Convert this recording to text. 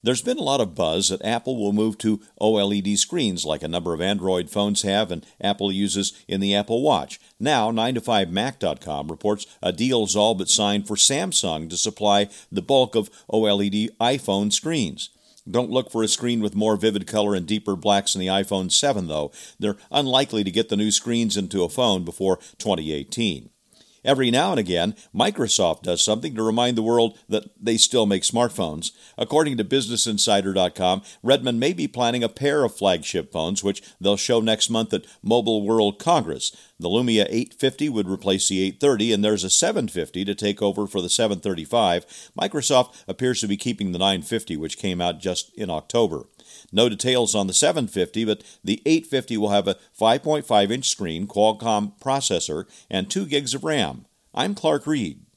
There's been a lot of buzz that Apple will move to OLED screens like a number of Android phones have and Apple uses in the Apple Watch. Now, 9to5Mac.com reports a deal's all but signed for Samsung to supply the bulk of OLED iPhone screens. Don't look for a screen with more vivid color and deeper blacks than the iPhone 7, though. They're unlikely to get the new screens into a phone before 2018. Every now and again, Microsoft does something to remind the world that they still make smartphones. According to BusinessInsider.com, Redmond may be planning a pair of flagship phones, which they'll show next month at Mobile World Congress. The Lumia 850 would replace the 830, and there's a 750 to take over for the 735. Microsoft appears to be keeping the 950, which came out just in October. No details on the 750, but the 850 will have a 5.5-inch screen, Qualcomm processor, and 2 gigs of RAM. I'm Clark Reed.